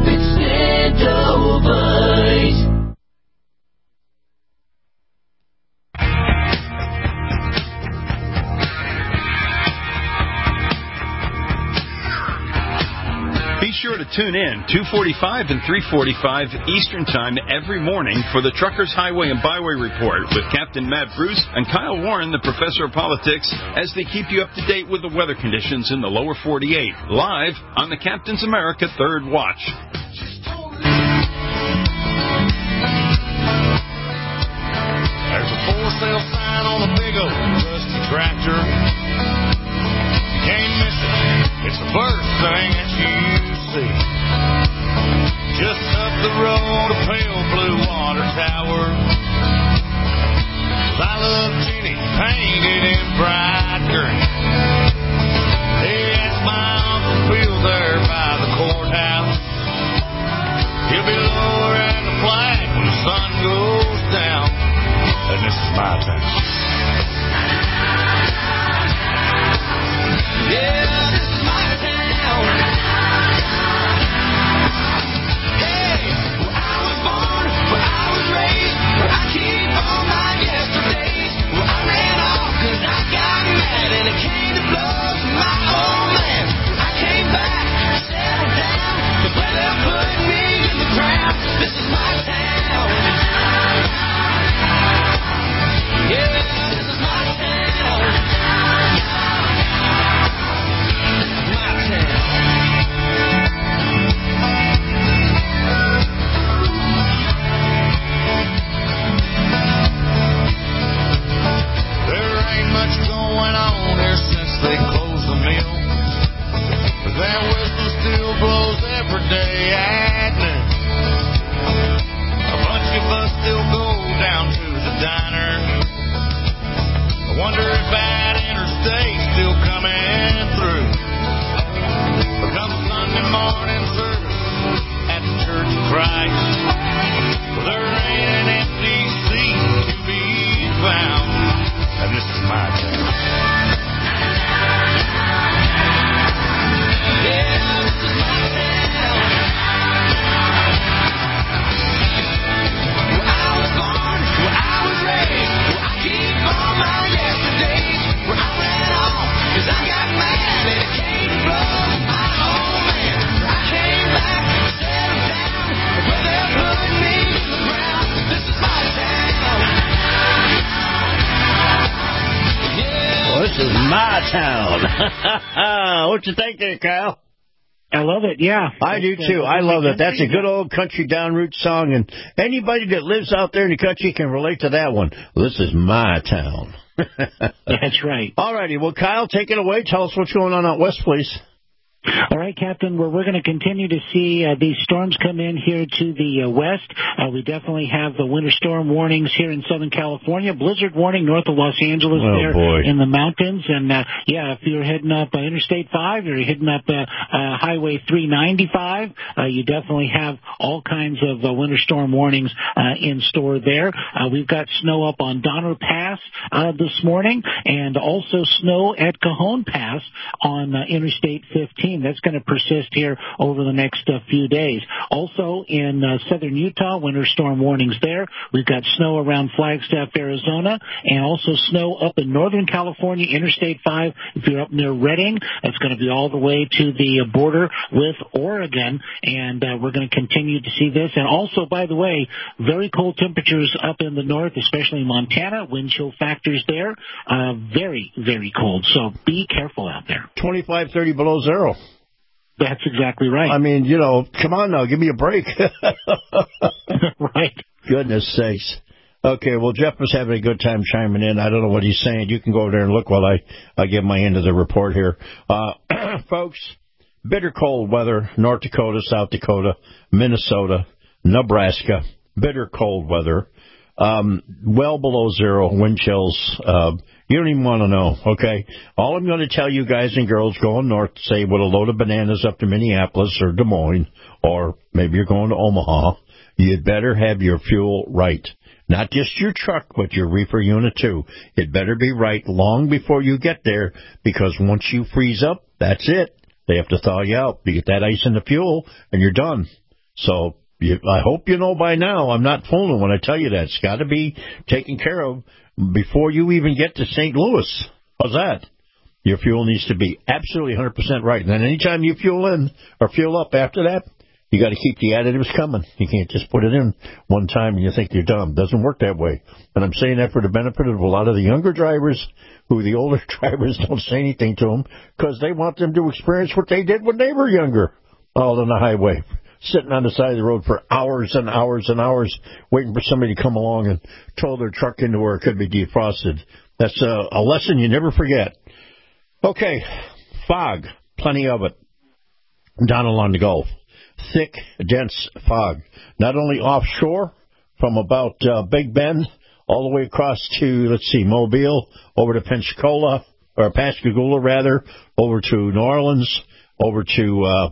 Extendivite. Be sure to tune in two forty-five and three forty-five Eastern Time every morning for the Truckers Highway and Byway Report with Captain Matt Bruce and Kyle Warren, the Professor of Politics, as they keep you up to date with the weather conditions in the lower forty-eight, live on the Captain's America Third Watch. There's a for sale sign on a big old rusty tractor. You can't miss it. It's the first thing that you see. Just up the road, a pale blue water tower. I love Jenny, painted in bright green. Hey, that's my Uncle Bill there by the courthouse. He'll be lowering the flag when the sun goes down. And this is my town. my town. What you think there, Kyle? I love it, yeah. I do, too. I love it. That's a good old country down root song, and anybody that lives out there in the country can relate to that one. This is my town. That's right. All righty. Well, Kyle, take it away. Tell us what's going on out west, please. All right, Captain, well, we're going to continue to see uh, these storms come in here to the uh, west. Uh, we definitely have the winter storm warnings here in Southern California, blizzard warning north of Los Angeles oh, there boy. in the mountains. And, uh, yeah, if you're heading up uh, Interstate five, you're heading up uh, uh, Highway three ninety-five, uh, you definitely have all kinds of uh, winter storm warnings uh, in store there. Uh, we've got snow up on Donner Pass uh, this morning, and also snow at Cajon Pass on uh, Interstate fifteen. That's going to persist here over the next uh, few days. Also in uh, southern Utah, winter storm warnings there. We've got snow around Flagstaff, Arizona, and also snow up in Northern California, Interstate five. If you're up near Redding, it's going to be all the way to the border with Oregon, and uh, we're going to continue to see this. And also, by the way, very cold temperatures up in the north, especially Montana, wind chill factors there. Uh, very, very cold, so be careful out there. twenty-five, thirty below zero. That's exactly right. I mean, you know, come on now, give me a break. Right. Goodness sakes. Okay, well, Jeff was having a good time chiming in. I don't know what he's saying. You can go over there and look while I, I give my end of the report here. Uh, folks, bitter cold weather, North Dakota, South Dakota, Minnesota, Nebraska, bitter cold weather. Um, well below zero, wind chills. Uh, you don't even want to know, okay? All I'm going to tell you guys and girls going north, say with a load of bananas up to Minneapolis or Des Moines, or maybe you're going to Omaha, you'd better have your fuel right. Not just your truck, but your reefer unit too. It better be right long before you get there, because once you freeze up, that's it. They have to thaw you out. You get that ice in the fuel, and you're done. So You, I hope you know by now I'm not fooling when I tell you that. It's got to be taken care of before you even get to Saint Louis. How's that? Your fuel needs to be absolutely one hundred percent right. And then anytime you fuel in or fuel up after that, you got to keep the additives coming. You can't just put it in one time and you think you're done. It doesn't work that way. And I'm saying that for the benefit of a lot of the younger drivers who the older drivers don't say anything to them because they want them to experience what they did when they were younger all on the highway. Sitting on the side of the road for hours and hours and hours waiting for somebody to come along and tow their truck into where it could be defrosted. That's a, a lesson you never forget. Okay, fog, plenty of it down along the Gulf. Thick, dense fog, not only offshore from about uh, Big Bend all the way across to, let's see, Mobile, over to Pensacola, or Pascagoula rather, over to New Orleans, over to uh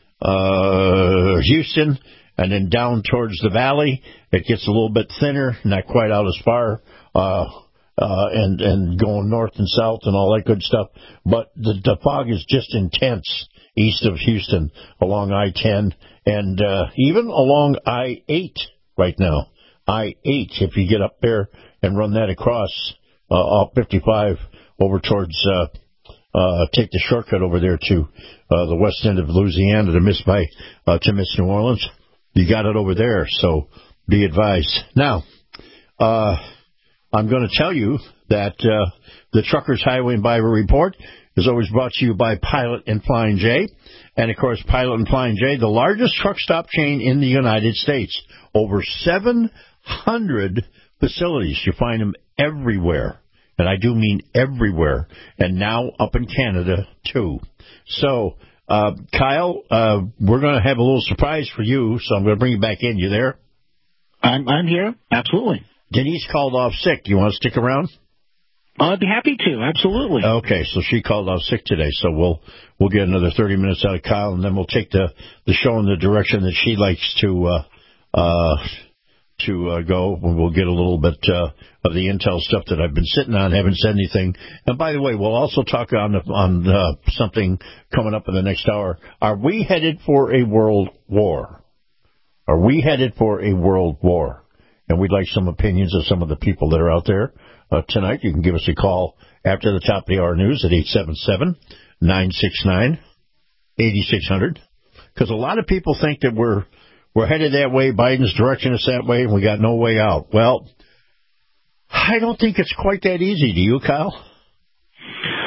Uh, Houston, and then down towards the valley. It gets a little bit thinner, not quite out as far, uh, uh, and, and going north and south and all that good stuff. But the, the fog is just intense east of Houston along I ten and uh, even along I eight right now. I eight, if you get up there and run that across uh, off fifty-five over towards uh Uh, take the shortcut over there to uh, the west end of Louisiana to miss by uh, to miss New Orleans. You got it over there, so be advised. Now, uh, I'm going to tell you that uh, the Truckers Highway and Byway Report is always brought to you by Pilot and Flying J. And, of course, Pilot and Flying J, the largest truck stop chain in the United States. Over seven hundred facilities. You find them everywhere. And I do mean everywhere, and now up in Canada, too. So, uh, Kyle, uh, we're going to have a little surprise for you, so I'm going to bring you back in. You there? I'm, I'm here, absolutely. Denise called off sick. Do you want to stick around? I'd be happy to, absolutely. Okay, so she called off sick today, so we'll we'll get another thirty minutes out of Kyle, and then we'll take the, the show in the direction that she likes to uh, uh, to uh, go. We'll get a little bit uh, of the intel stuff that I've been sitting on, haven't said anything. And by the way, we'll also talk on the, on uh, something coming up in the next hour. Are we headed for a world war? Are we headed for a world war? And we'd like some opinions of some of the people that are out there uh, tonight. You can give us a call after the top of the hour news at eight seven seven, nine six nine, eight six zero zero. Because a lot of people think that we're We're headed that way, Biden's direction us that way, and we got no way out. Well, I don't think it's quite that easy. Do you, Kyle?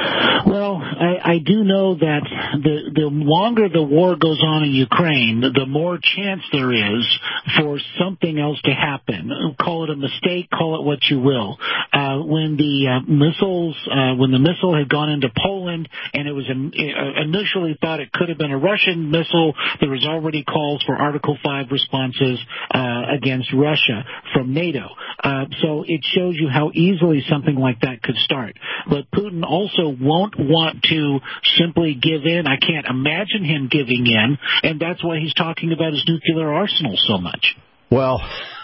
Well, I, I do know that the the longer the war goes on in Ukraine, the more chance there is for something else to happen. Call it a mistake, call it what you will. Uh, when the uh, missiles, uh, when the missile had gone into Poland, and it was in, uh, initially thought it could have been a Russian missile, there was already calls for Article five responses uh, against Russia from NATO. Uh, so it shows you how easily something like that could start. But Putin also won't want to simply give in. I can't imagine him giving in, and that's why he's talking about his nuclear arsenal so much. Well,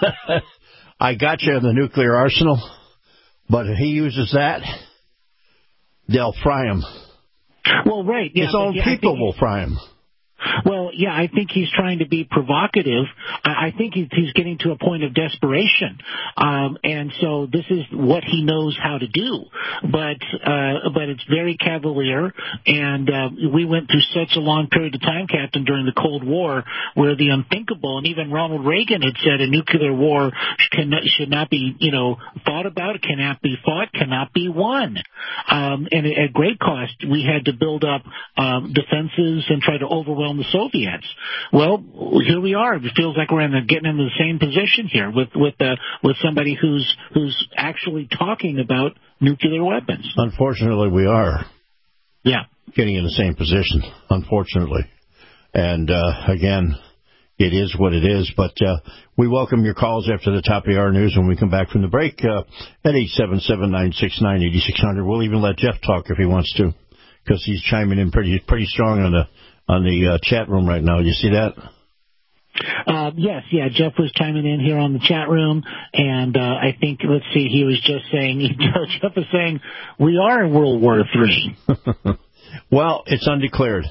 I got you in the nuclear arsenal, but if he uses that, they'll fry him. Well, right. Yeah, His own yeah, people will fry him. Well, yeah, I think he's trying to be provocative. I think he's getting to a point of desperation, um, and so this is what he knows how to do. But uh, but it's very cavalier, and uh, we went through such a long period of time, Captain, during the Cold War, where the unthinkable, and even Ronald Reagan had said a nuclear war can, should not be, you know, thought about, cannot be fought, cannot be won, um, and at great cost. We had to build up um, defenses and try to overwhelm the Soviets. Well, here we are. It feels like we're in the, getting into the same position here with with uh, with somebody who's who's actually talking about nuclear weapons. Unfortunately, we are. Yeah, getting in the same position. Unfortunately, and uh, again, it is what it is. But uh, we welcome your calls after the top of the hour news when we come back from the break uh, at eight seven seven, nine six nine, eight six zero zero. We'll even let Jeff talk if he wants to, because he's chiming in pretty pretty strong on the. on the uh, chat room right now. You see that? Uh, yes, yeah, Jeff was chiming in here on the chat room, and uh, I think, let's see, he was just saying, Jeff is saying, we are in World War Three. Well, it's undeclared.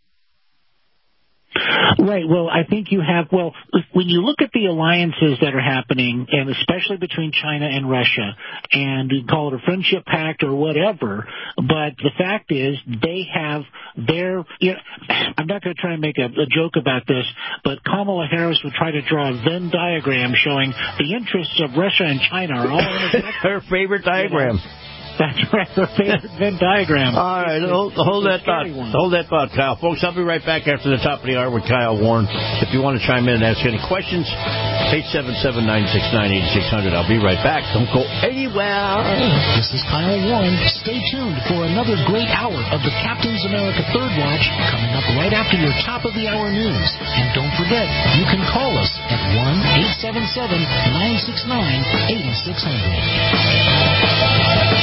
Right. Well, I think you have, well, when you look at the alliances that are happening, and especially between China and Russia, and you call it a friendship pact or whatever, but the fact is they have their, you know, I'm not going to try and make a, a joke about this, but Kamala Harris would try to draw a Venn diagram showing the interests of Russia and China are all in a her favorite diagram. You know, that's right, their favorite Venn diagram. All right, hold, hold that thought. One. Hold that thought, Kyle. Folks, I'll be right back after the top of the hour with Kyle Warren. If you want to chime in and ask any questions, eight seven seven, nine six nine, eight six zero zero. I'll be right back. Don't go anywhere. This is Kyle Warren. Stay tuned for another great hour of the Captain's America Third Watch coming up right after your top of the hour news. And don't forget, you can call us at one eight seven seven, nine six nine, eight six zero zero.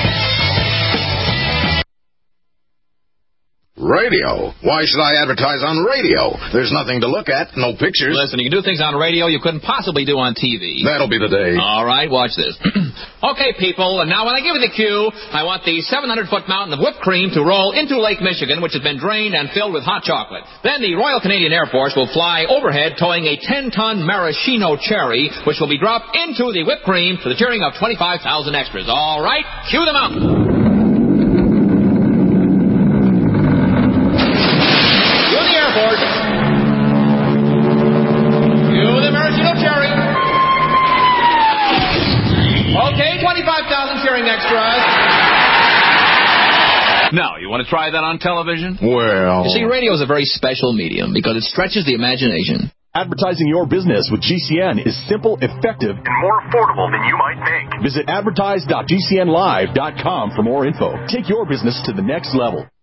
Radio? Why should I advertise on radio? There's nothing to look at, no pictures. Listen, you can do things on radio you couldn't possibly do on T V. That'll be the day. All right, watch this. Okay, people, and now when I give you the cue, I want the seven hundred foot mountain of whipped cream to roll into Lake Michigan, which has been drained and filled with hot chocolate. Then the Royal Canadian Air Force will fly overhead towing a ten ton maraschino cherry, which will be dropped into the whipped cream to the cheering of twenty-five thousand extras. All right, cue the mountain. Okay, twenty-five thousand cheering extras. Now, you want to try that on television? Well... You see, radio is a very special medium because it stretches the imagination. Advertising your business with G C N is simple, effective, and more affordable than you might think. Visit advertise dot g c n live dot com for more info. Take your business to the next level.